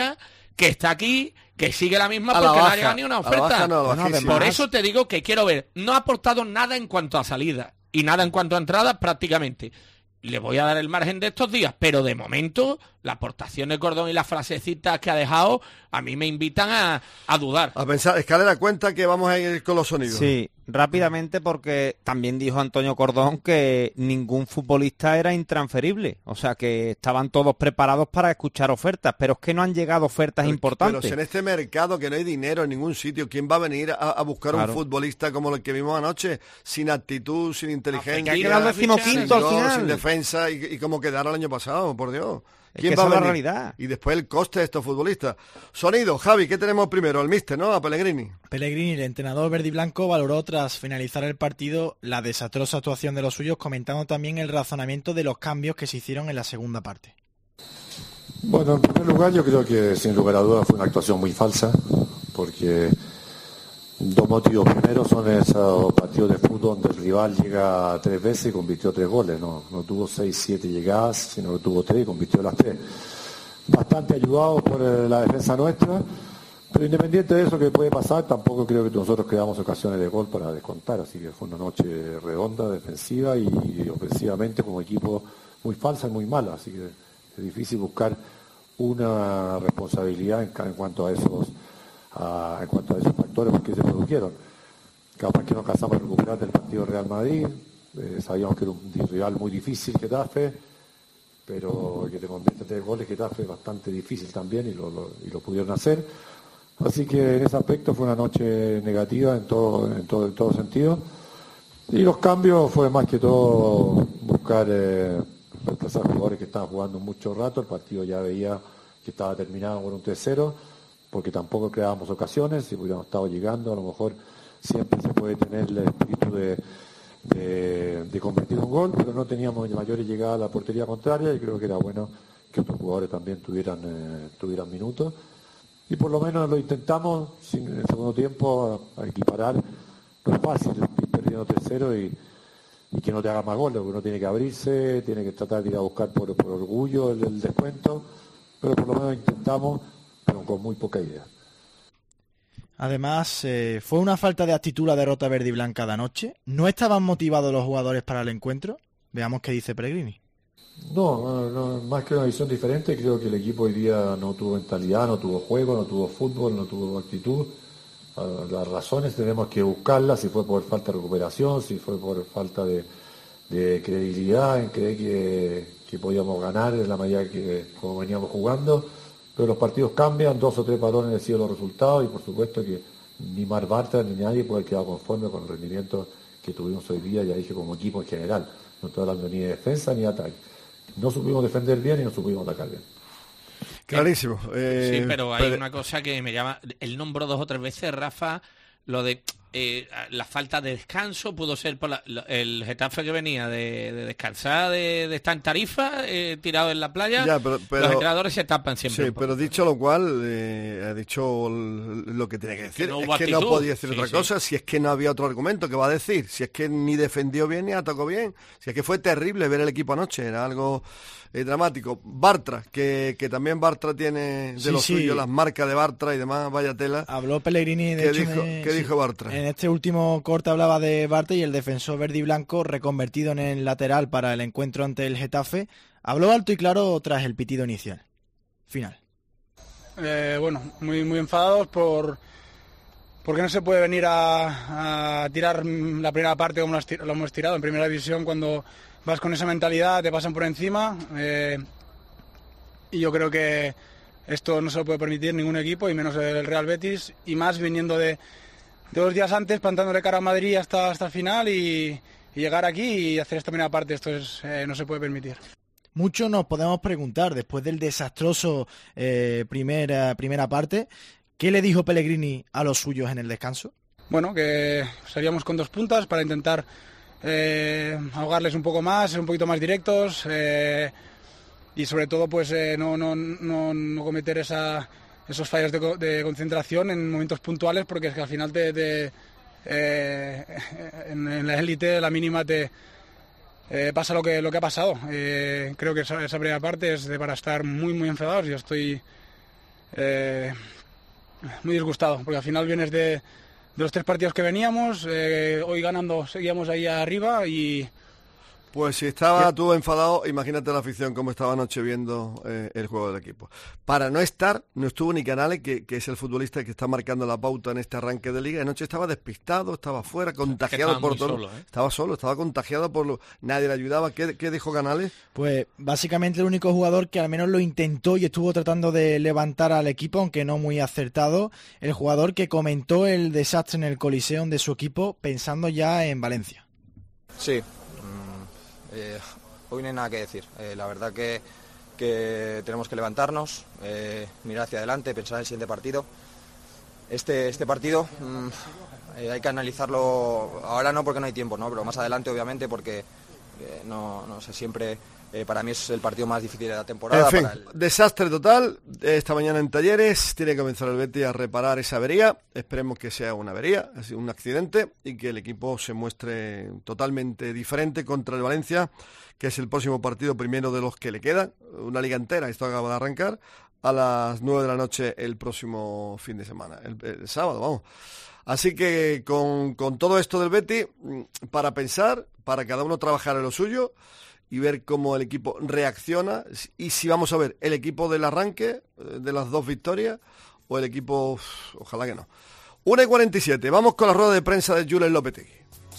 que está aquí, que sigue la misma A porque la no ha baja, llegado ni una a la oferta. baja no, Bueno, bajísimo. Por eso te digo que quiero ver, no ha aportado nada en cuanto a salida y nada en cuanto a entradas prácticamente. Le voy a dar el margen de estos días, pero de momento la aportación de Cordón y las frasecitas que ha dejado a mí me invitan a, a dudar. A pensar, Escalera, cuenta que vamos a ir con los sonidos. Sí, rápidamente, porque también dijo Antonio Cordón que ningún futbolista era intransferible, o sea que estaban todos preparados para escuchar ofertas, pero es que no han llegado ofertas Pero, importantes. Pero si en este mercado que no hay dinero en ningún sitio, ¿quién va a venir a, a buscar Claro. un futbolista como el que vimos anoche? Sin actitud, sin inteligencia, que ha quedado decimoquinto sin al gol, final. sin defensa y, y como quedara el año pasado, por Dios. Es ¿Quién que va esa a es la venir? realidad. Y después el coste de estos futbolistas. Sonido, Javi, ¿qué tenemos primero? El míster, ¿no? A Pellegrini. Pellegrini, el entrenador verde y blanco, valoró tras finalizar el partido la desastrosa actuación de los suyos, comentando también el razonamiento de los cambios que se hicieron en la segunda parte. Bueno, en primer lugar yo creo que sin lugar a dudas fue una actuación muy falsa, porque dos motivos. Primero son esos partidos de fútbol donde el rival llega tres veces y convirtió tres goles, no, no tuvo seis, siete llegadas, sino que tuvo tres y convirtió las tres. Bastante ayudado por eh, la defensa nuestra, pero independiente de eso que puede pasar, tampoco creo que nosotros creamos ocasiones de gol para descontar, así que fue una noche redonda, defensiva y, y ofensivamente como equipo muy falsa y muy mala, así que es difícil buscar una responsabilidad en, en cuanto a esos a, en cuanto a esos factores que se produjeron. Capaz que no alcanzamos a recuperar del partido Real Madrid, eh, sabíamos que era un rival muy difícil Getafe, pero que te convierte tres goles Getafe es bastante difícil también y lo, lo, y lo pudieron hacer. Así que en ese aspecto fue una noche negativa en todo, en todo, en todo sentido. Y los cambios fue más que todo buscar eh, reemplazar jugadores que estaban jugando mucho rato. El partido ya veía que estaba terminado con un tres cero, porque tampoco creábamos ocasiones. Si hubiéramos estado llegando, a lo mejor siempre se puede tener el espíritu de, de, de convertir un gol, pero no teníamos mayores llegadas a la portería contraria y creo que era bueno que otros jugadores también tuvieran, eh, tuvieran minutos. Y por lo menos lo intentamos sin, en el segundo tiempo a, a equiparar. No es fácil ir perdiendo tres cero y, y que no te haga más goles, porque uno tiene que abrirse, tiene que tratar de ir a buscar por, por orgullo el, el descuento, pero por lo menos intentamos, pero con muy poca idea. Además, eh, ¿fue una falta de actitud la derrota verde y blanca de anoche? ¿No estaban motivados los jugadores para el encuentro? Veamos qué dice Pellegrini. No, no, no, más que una visión diferente, creo que el equipo hoy día no tuvo mentalidad, no tuvo juego, no tuvo fútbol, no tuvo actitud. Las razones tenemos que buscarlas, si fue por falta de recuperación, si fue por falta de, de credibilidad, en creer que, que podíamos ganar en la medida que como veníamos jugando, pero los partidos cambian, dos o tres parones han sido los resultados y por supuesto que ni Mar Bartra ni nadie puede quedar conforme con el rendimiento que tuvimos hoy día, ya dije como equipo en general, no estoy hablando ni de defensa ni de ataque. No supimos defender bien y no supimos atacar bien. Clarísimo. Eh, sí, pero hay pero... una cosa que me llama... Él nombró dos o tres veces, Rafa, lo de eh, la falta de descanso. Pudo ser por la, lo, el Getafe que venía de, de descansar, de, de estar en Tarifa, eh, tirado en la playa. Ya, pero, pero, los entrenadores se tapan siempre. Sí, pero dicho lo cual, eh, ha dicho lo que tiene que decir. Que no es hubo que actitud. no podía decir Sí, otra sí. cosa si es que no había otro argumento que va a decir. Si es que ni defendió bien ni atacó bien. Si es que fue terrible ver el equipo anoche. Era algo... Eh, dramático. Bartra, que, que también Bartra tiene de Sí, lo sí. suyo, las marcas de Bartra y demás, vaya tela. Habló Pellegrini, de ¿Qué hecho, dijo, en, ¿qué sí, dijo Bartra? en este último corte hablaba de Bartra y el defensor verde y blanco reconvertido en el lateral para el encuentro ante el Getafe. Habló alto y claro tras el pitido inicial. Final. Eh, bueno, muy, muy enfadados por porque no se puede venir a, a tirar la primera parte como lo hemos tirado en primera división. Cuando vas con esa mentalidad te pasan por encima eh, y yo creo que esto no se lo puede permitir ningún equipo y menos el Real Betis, y más viniendo de, de dos días antes plantándole cara a Madrid hasta, hasta el final y, y llegar aquí y hacer esta primera parte. Esto es, eh, no se puede permitir. Muchos nos podemos preguntar, después del desastroso eh, primera, primera parte, ¿qué le dijo Pellegrini a los suyos en el descanso? Bueno, que salíamos con dos puntas para intentar eh, ahogarles un poco más, ser un poquito más directos eh, y sobre todo pues eh, no, no, no, no cometer esa, esos fallos de, de concentración en momentos puntuales, porque es que al final te, te, eh, en, en la élite la mínima te eh, pasa lo que, lo que ha pasado. Eh, creo que esa, esa primera parte es de para estar muy muy enfadados. Yo estoy eh, muy disgustado, porque al final vienes de, de los tres partidos que veníamos, eh, hoy ganando seguíamos ahí arriba y... Pues si estaba tú enfadado, imagínate la afición como estaba anoche viendo eh, el juego del equipo. Para no estar, no estuvo ni Canales, que, que es el futbolista que está marcando la pauta en este arranque de liga. Anoche estaba despistado, estaba fuera, contagiado estaba por todo. Solo, ¿eh? Estaba solo, estaba contagiado por lo... Nadie le ayudaba. ¿Qué, qué dijo Canales? Pues básicamente el único jugador que al menos lo intentó y estuvo tratando de levantar al equipo, aunque no muy acertado, el jugador que comentó el desastre en el Coliseum de su equipo pensando ya en Valencia. Sí. Eh, hoy no hay nada que decir, eh, la verdad que, que tenemos que levantarnos, eh, mirar hacia adelante, pensar en el siguiente partido. Este, este partido mmm, eh, hay que analizarlo, ahora no porque no hay tiempo, ¿no? Pero más adelante obviamente porque eh, no, no sé, siempre eh, para mí es el partido más difícil de la temporada. En fin, para el... desastre total, esta mañana en Talleres, tiene que comenzar el Betis a reparar esa avería, esperemos que sea una avería, ha sido un accidente y que el equipo se muestre totalmente diferente contra el Valencia, que es el próximo partido primero de los que le quedan, una liga entera, esto acaba de arrancar, a las nueve de la noche el próximo fin de semana, el, el sábado, vamos. Así que con, con todo esto del Betis, para pensar, para cada uno trabajar en lo suyo, y ver cómo el equipo reacciona y si vamos a ver el equipo del arranque de las dos victorias o el equipo, uf, ojalá que no. una y cuarenta y siete, vamos con la rueda de prensa de Julen Lopetegui.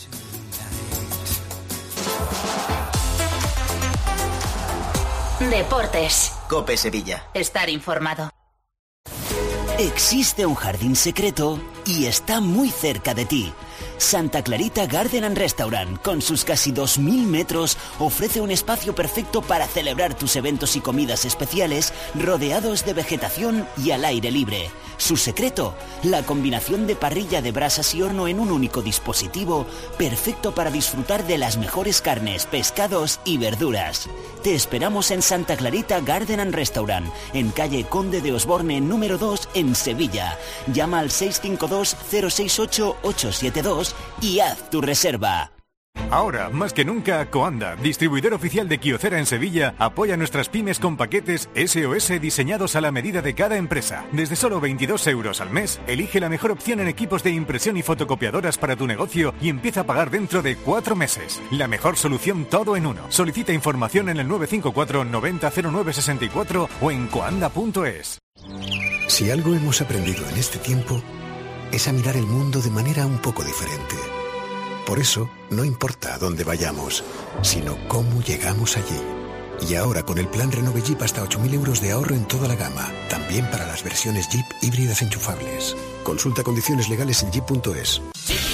Deportes. COPE Sevilla. Estar informado. Existe un jardín secreto y está muy cerca de ti. Santa Clarita Garden and Restaurant, con sus casi dos mil metros, ofrece un espacio perfecto para celebrar tus eventos y comidas especiales, rodeados de vegetación y al aire libre. Su secreto, la combinación de parrilla de brasas y horno en un único dispositivo, perfecto para disfrutar de las mejores carnes, pescados y verduras. Te esperamos en Santa Clarita Garden and Restaurant, en calle Conde de Osborne número dos, en Sevilla. Llama al seis cinco dos, cero seis ocho, ocho siete dos y haz tu reserva. Ahora, más que nunca, Coanda, distribuidor oficial de Kyocera en Sevilla, apoya a nuestras pymes con paquetes S O S diseñados a la medida de cada empresa. Desde solo veintidós euros al mes, elige la mejor opción en equipos de impresión y fotocopiadoras para tu negocio y empieza a pagar dentro de cuatro meses. La mejor solución todo en uno. Solicita información en el nueve cinco cuatro, noventa, cero nueve sesenta y cuatro o en coanda punto es. Si algo hemos aprendido en este tiempo, es a mirar el mundo de manera un poco diferente. Por eso, no importa a dónde vayamos, sino cómo llegamos allí. Y ahora con el plan Renove Jeep hasta ocho mil euros de ahorro en toda la gama, también para las versiones Jeep híbridas enchufables. Consulta condiciones legales en jeep punto es.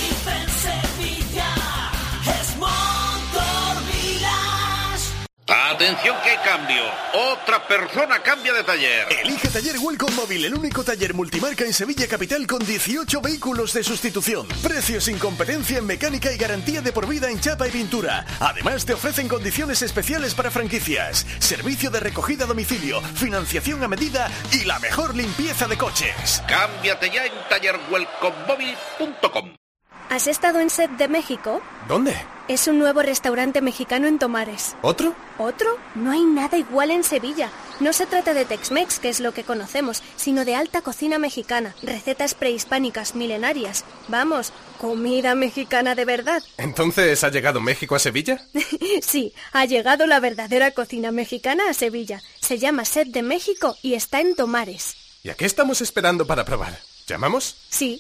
Atención que hay cambio. Otra persona cambia de taller. Elige Taller Welcome Móvil, el único taller multimarca en Sevilla Capital con dieciocho vehículos de sustitución. Precios sin competencia en mecánica y garantía de por vida en chapa y pintura. Además te ofrecen condiciones especiales para franquicias, servicio de recogida a domicilio, financiación a medida y la mejor limpieza de coches. Cámbiate ya en taller welcome móvil punto com. ¿Has estado en Set de México? ¿Dónde? Es un nuevo restaurante mexicano en Tomares. ¿Otro? ¿Otro? No hay nada igual en Sevilla. No se trata de Tex-Mex, que es lo que conocemos, sino de alta cocina mexicana, recetas prehispánicas milenarias. Vamos, comida mexicana de verdad. ¿Entonces ha llegado México a Sevilla? Sí, ha llegado la verdadera cocina mexicana a Sevilla. Se llama Set de México y está en Tomares. ¿Y a qué estamos esperando para probar? ¿Llamamos? Sí.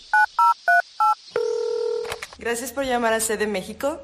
Gracias por llamar a Set de México.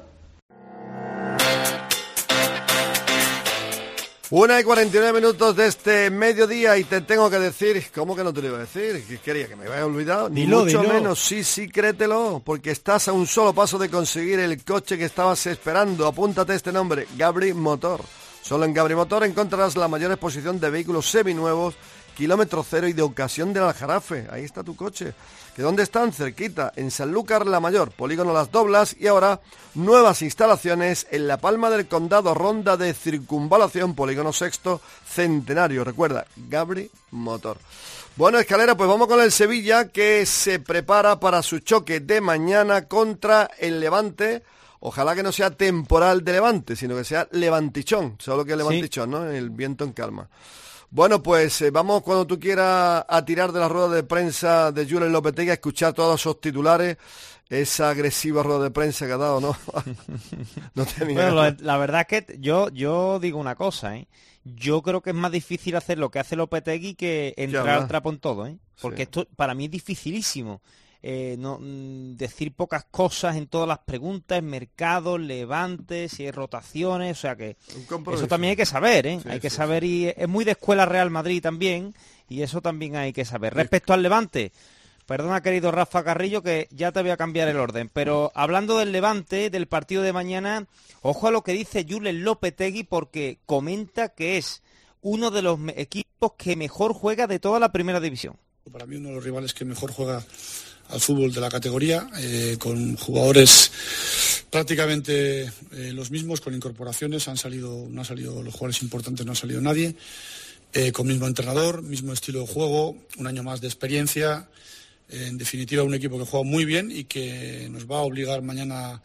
Una y cuarenta y nueve minutos de este mediodía y te tengo que decir, ¿cómo que no te lo iba a decir? ¿Qué quería que me había olvidado? Ni Dilo, mucho dilo. menos, sí, sí, créetelo, porque estás a un solo paso de conseguir el coche que estabas esperando. Apúntate este nombre, Gabri Motor. Solo en Gabri Motor encontrarás la mayor exposición de vehículos seminuevos, kilómetro cero y de ocasión del Aljarafe. Ahí está tu coche. ¿Que dónde están? Cerquita, en Sanlúcar la Mayor, Polígono Las Doblas, y ahora nuevas instalaciones en La Palma del Condado, Ronda de Circunvalación, Polígono Sexto, Centenario. Recuerda, Gabri Motor. Bueno, Escalera, pues vamos con el Sevilla, que se prepara para su choque de mañana contra el Levante. Ojalá que no sea temporal de Levante, sino que sea levantichón. ¿Sabes lo que es levantichón, no? El viento en calma. Bueno, pues eh, vamos cuando tú quieras a tirar de la rueda de prensa de Julen Lopetegui, a escuchar todos esos titulares, esa agresiva rueda de prensa que ha dado, ¿no? No tenía bueno, la, la verdad es que yo, yo digo una cosa, ¿eh? Yo creo que es más difícil hacer lo que hace Lopetegui que entrar al trapo en todo, ¿eh? Porque sí. Esto para mí es dificilísimo. Eh, no, mm, decir pocas cosas en todas las preguntas, mercados, levantes, si hay rotaciones, o sea que eso también hay que saber, ¿eh? Sí, hay que sí, saber sí. Y es muy de escuela Real Madrid también, y eso también hay que saber. Sí. Respecto al Levante, perdona querido Rafa Carrillo que ya te voy a cambiar el orden, pero hablando del Levante, del partido de mañana, ojo a lo que dice Julen Lopetegui porque comenta que es uno de los equipos que mejor juega de toda la primera división. Para mí uno de los rivales que mejor juega al fútbol de la categoría, eh, con jugadores prácticamente eh, los mismos, con incorporaciones, han salido, no han salido los jugadores importantes, no ha salido nadie, eh, con mismo entrenador, mismo estilo de juego, un año más de experiencia, eh, en definitiva un equipo que juega muy bien y que nos va a obligar mañana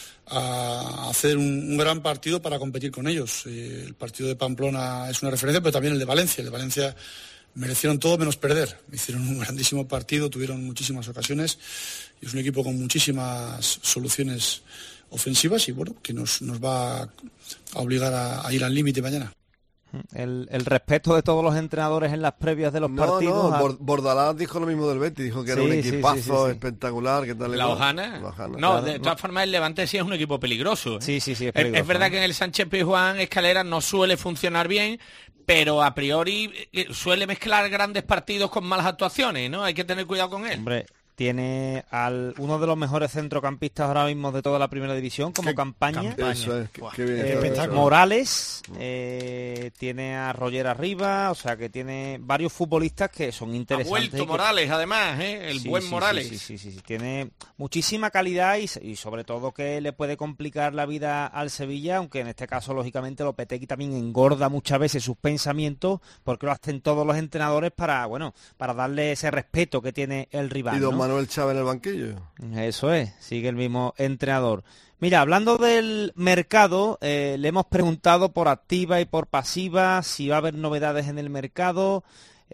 a hacer un, un gran partido para competir con ellos. Eh, el partido de Pamplona es una referencia, pero también el de Valencia, el de Valencia merecieron todo menos perder, hicieron un grandísimo partido, tuvieron muchísimas ocasiones y es un equipo con muchísimas soluciones ofensivas y bueno, que nos, nos va a obligar a, a ir al límite mañana. El, el respeto de todos los entrenadores en las previas de los no, partidos. No, a... Bordalás dijo lo mismo del Betis, dijo que era sí, un equipazo sí, sí, sí, sí. espectacular. ¿Qué tal la Ojana. La Ojana. No, claro, de todas no. formas el Levante sí es un equipo peligroso. ¿eh? Sí, sí, sí, es peligroso. Es, es verdad ¿no? que en el Sánchez Pizjuán Escalera no suele funcionar bien, pero a priori suele mezclar grandes partidos con malas actuaciones, ¿no? Hay que tener cuidado con él. Hombre, tiene al uno de los mejores centrocampistas ahora mismo de toda la primera división como campaña. campaña. Eso es, qué, qué bien, eh, eso. Morales, eh, tiene a Roger arriba, o sea que tiene varios futbolistas que son interesantes. Ha vuelto que... Morales, además, ¿eh? el sí, buen sí, Morales. Sí sí, sí, sí, sí, tiene muchísima calidad y, y sobre todo que le puede complicar la vida al Sevilla, aunque en este caso, lógicamente, Lopetegui también engorda muchas veces sus pensamientos porque lo hacen todos los entrenadores para, bueno, para darle ese respeto que tiene el rival. Y don ¿no? Manuel Chávez en el banquillo. Eso es, sigue el mismo entrenador. Mira, hablando del mercado, eh, le hemos preguntado por activa y por pasiva si va a haber novedades en el mercado,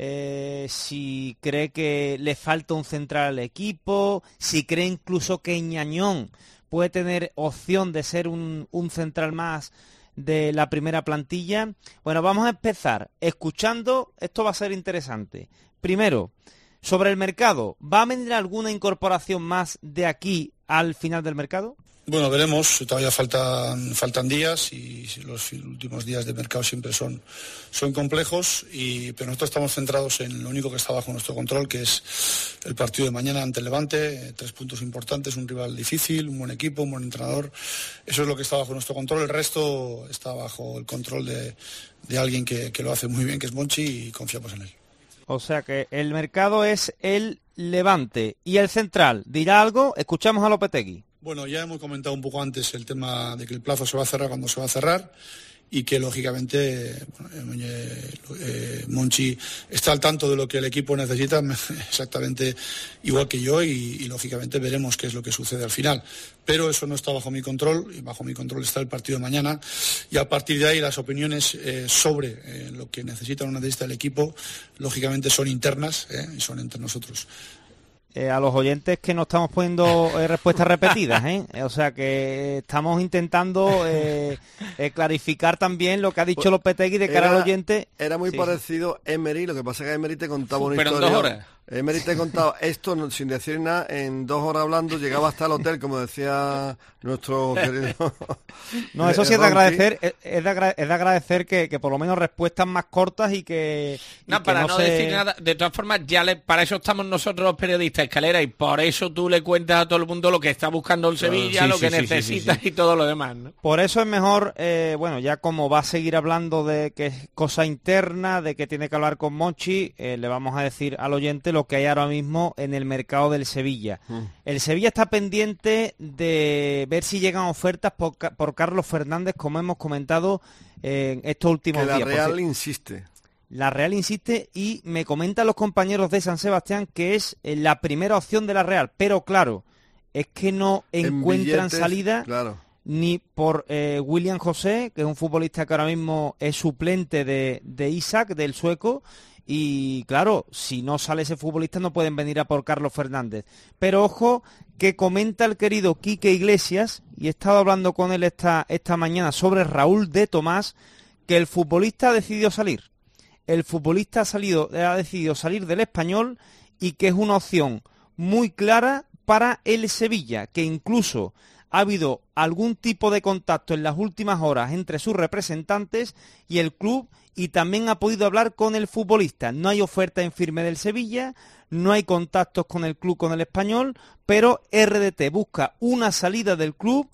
eh, si cree que le falta un central al equipo, si cree incluso que Ñañón puede tener opción de ser un, un central más de la primera plantilla. Bueno, vamos a empezar escuchando, esto va a ser interesante. Primero, sobre el mercado, ¿va a venir alguna incorporación más de aquí al final del mercado? Bueno, veremos, todavía faltan, faltan días y los últimos días de mercado siempre son, son complejos, y, pero nosotros estamos centrados en lo único que está bajo nuestro control, que es el partido de mañana ante el Levante, tres puntos importantes, un rival difícil, un buen equipo, un buen entrenador, eso es lo que está bajo nuestro control, el resto está bajo el control de, de alguien que, que lo hace muy bien, que es Monchi, y confiamos en él. O sea que el mercado es el Levante. ¿Y el central dirá algo? Escuchamos a Lopetegui. Bueno, ya hemos comentado un poco antes el tema de que el plazo se va a cerrar cuando se va a cerrar y que lógicamente bueno, eh, eh, Monchi está al tanto de lo que el equipo necesita exactamente igual que yo y, y lógicamente veremos qué es lo que sucede al final. Pero eso no está bajo mi control, y bajo mi control está el partido de mañana, y a partir de ahí las opiniones eh, sobre eh, lo que necesita o no necesita el equipo lógicamente son internas eh, y son entre nosotros. Eh, a los oyentes que no estamos poniendo eh, respuestas repetidas, ¿eh? O sea que estamos intentando eh, eh, clarificar también lo que ha dicho Lopetegui de cara era, al oyente. Era muy sí, parecido a Emery, lo que pasa es que Emery te contaba una pero historia. En dos horas. Emery te contaba esto no, sin decir nada, en dos horas hablando, llegaba hasta el hotel, como decía nuestro querido... No, eso sí es de agradecer, es, es, de, agra es de agradecer que, que por lo menos respuestas más cortas y que... No, y que para no, no se... decir nada, de todas formas, ya le, para eso estamos nosotros los periodistas, Escalera, y por eso tú le cuentas a todo el mundo lo que está buscando el Sevilla, sí, lo sí, que sí, necesita sí, sí, sí. y todo lo demás, ¿no? Por eso es mejor, eh, bueno, ya como va a seguir hablando de que es cosa interna, de que tiene que hablar con Monchi, eh, le vamos a decir al oyente lo que hay ahora mismo en el mercado del Sevilla. Mm. El Sevilla está pendiente de ver si llegan ofertas por, por Carlos Fernández, como hemos comentado eh, en estos últimos que la días. La Real Porque insiste. La Real insiste y me comentan los compañeros de San Sebastián que es eh, la primera opción de la Real, pero claro, es que no en encuentran billetes, salida claro. ni por eh, William José, que es un futbolista que ahora mismo es suplente de, de Isaac, del sueco, y claro, si no sale ese futbolista no pueden venir a por Carlos Fernández. Pero ojo, que comenta el querido Quique Iglesias, y he estado hablando con él esta, esta mañana sobre Raúl de Tomás, que el futbolista ha decidido salir. El futbolista ha, salido, ha decidido salir del Español y que es una opción muy clara para el Sevilla, que incluso ha habido algún tipo de contacto en las últimas horas entre sus representantes y el club, y también ha podido hablar con el futbolista. No hay oferta en firme del Sevilla, no hay contactos con el club, con el Español, pero R D T busca una salida del club,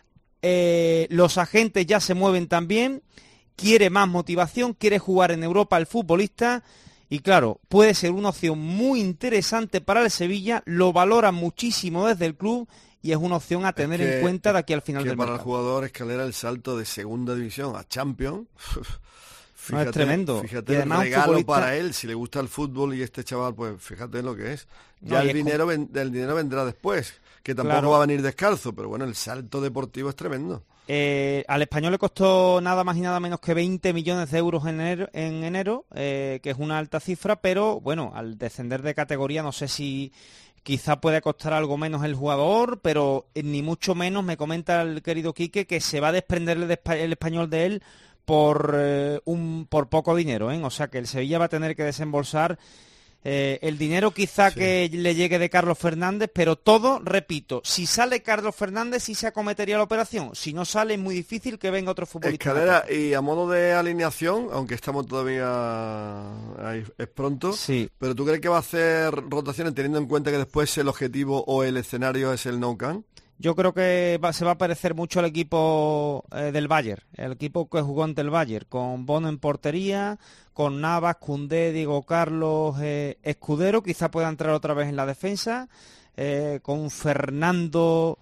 eh, los agentes ya se mueven también, quiere más motivación, quiere jugar en Europa el futbolista, y claro, puede ser una opción muy interesante para el Sevilla, lo valora muchísimo desde el club, y es una opción a tener que, en cuenta de aquí al final que del para mercado. El jugador Escalera el salto de segunda división a Champions, fíjate, no, es tremendo. Fíjate el regalo futbolista... para él, si le gusta el fútbol y este chaval, pues fíjate lo que es. Ya no, el, dinero, con... el dinero vendrá después, que tampoco claro. va a venir descalzo, pero bueno, el salto deportivo es tremendo. Eh, al Español le costó nada más y nada menos que veinte millones de euros en enero, en enero eh, que es una alta cifra, pero bueno, al descender de categoría no sé si quizá puede costar algo menos el jugador, pero eh, ni mucho menos, me comenta el querido Quique, que se va a desprender el, el Español de él por eh, un por poco dinero, ¿eh? O sea que el Sevilla va a tener que desembolsar eh, el dinero quizá sí. que le llegue de Carlos Fernández, pero todo, repito, si sale Carlos Fernández sí se acometería la operación, si no sale es muy difícil que venga otro futbolista. Escalera, y a modo de alineación, aunque estamos todavía ahí, es pronto, sí. pero ¿tú crees que va a hacer rotaciones teniendo en cuenta que después el objetivo o el escenario es el Nou Camp? Yo creo que va, se va a parecer mucho al equipo eh, del Bayern, el equipo que jugó ante el Bayern, con Bono en portería, con Navas, Koundé, Diego Carlos, eh, Escudero, quizá pueda entrar otra vez en la defensa, eh, con Fernando,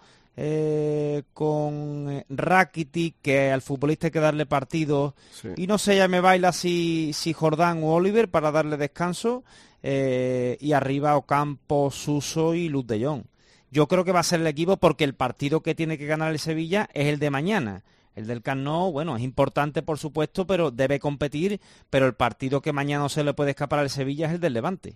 eh, con eh, Rakitic, que al futbolista hay que darle partido, sí. y no sé, ya me baila si, si Jordán o Oliver para darle descanso, eh, y arriba Ocampo, Suso y Luz de Jong. Yo creo que va a ser el equipo porque el partido que tiene que ganar el Sevilla es el de mañana. El del Camp Nou, bueno, es importante por supuesto, pero debe competir, pero el partido que mañana no se le puede escapar al Sevilla es el del Levante.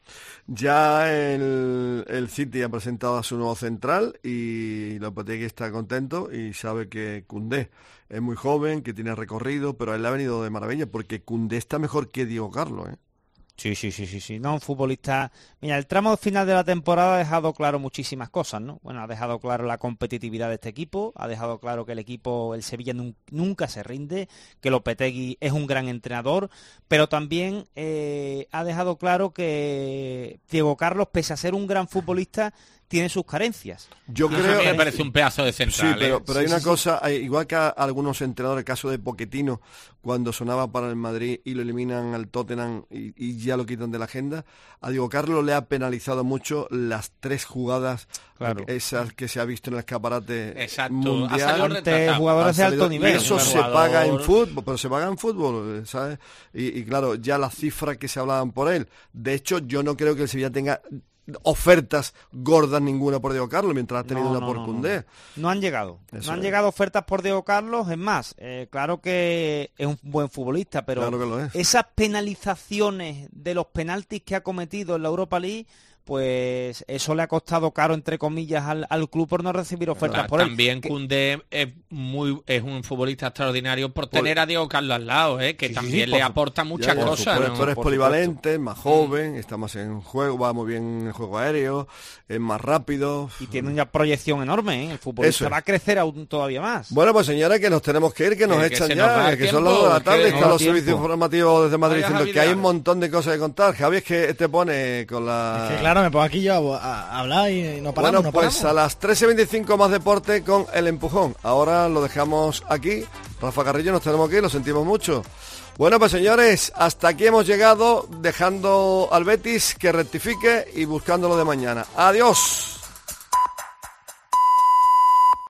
Ya el, el City ha presentado a su nuevo central y Lopetegui está contento y sabe que Koundé es muy joven, que tiene recorrido, pero a él le ha venido de maravilla porque Koundé está mejor que Diego Carlos, ¿eh? Sí, sí, sí, sí, sí. No, un futbolista... Mira, el tramo final de la temporada ha dejado claro muchísimas cosas, ¿no? Bueno, ha dejado claro la competitividad de este equipo, ha dejado claro que el equipo, el Sevilla, nun- nunca se rinde, que Lopetegui es un gran entrenador, pero también eh, ha dejado claro que Diego Carlos, pese a ser un gran futbolista, tiene sus carencias. Yo y creo eso a mí me parece un pedazo de central. Sí, pero, ¿eh? pero hay sí, una sí, cosa, hay, igual que a algunos entrenadores, el caso de Pochettino, cuando sonaba para el Madrid y lo eliminan al Tottenham y, y ya lo quitan de la agenda, a Diego Carlos le ha penalizado mucho las tres jugadas, claro. esas que se ha visto en el escaparate Exacto. mundial. Ante jugadores de alto nivel. Y eso se paga en fútbol, pero se paga en fútbol, ¿sabes? Y, y claro, ya las cifras que se hablaban por él. De hecho, yo no creo que el Sevilla tenga ofertas gordas ninguna por Diego Carlos, mientras ha tenido no, una no, por no, Koundé. No. no han llegado. Eso no han es. llegado ofertas por Diego Carlos. Es más, eh, claro que es un buen futbolista, pero claro que lo es. Esas penalizaciones de los penaltis que ha cometido en la Europa League, pues eso le ha costado caro, entre comillas, al, al club por no recibir ofertas claro, por él. También Koundé es muy es un futbolista extraordinario por tener por... a Diego Carlos al lado, ¿eh? que sí, también sí, le por... aporta muchas ya, cosas. Por, ¿no? Pero es por polivalente, más joven, está más en juego, va muy bien en el juego aéreo, es más rápido. Y tiene una proyección enorme, ¿eh? El futbolista va a crecer aún todavía más. Bueno, pues señora, que nos tenemos que ir, que nos que, echan que ya, que tiempo, son las dos de la tarde, están los tiempo. servicios informativos desde Madrid diciendo que hay un montón de cosas que contar. Javi, es que te pone con la... Es que claro, me pongo aquí yo a hablar y no paramos. Bueno, no pues paramos. a las trece y veinticinco más deporte con El Empujón. Ahora lo dejamos aquí. Rafa Carrillo, nos tenemos que ir, lo sentimos mucho. Bueno, pues señores, hasta aquí hemos llegado, dejando al Betis que rectifique y buscando lo de mañana. Adiós.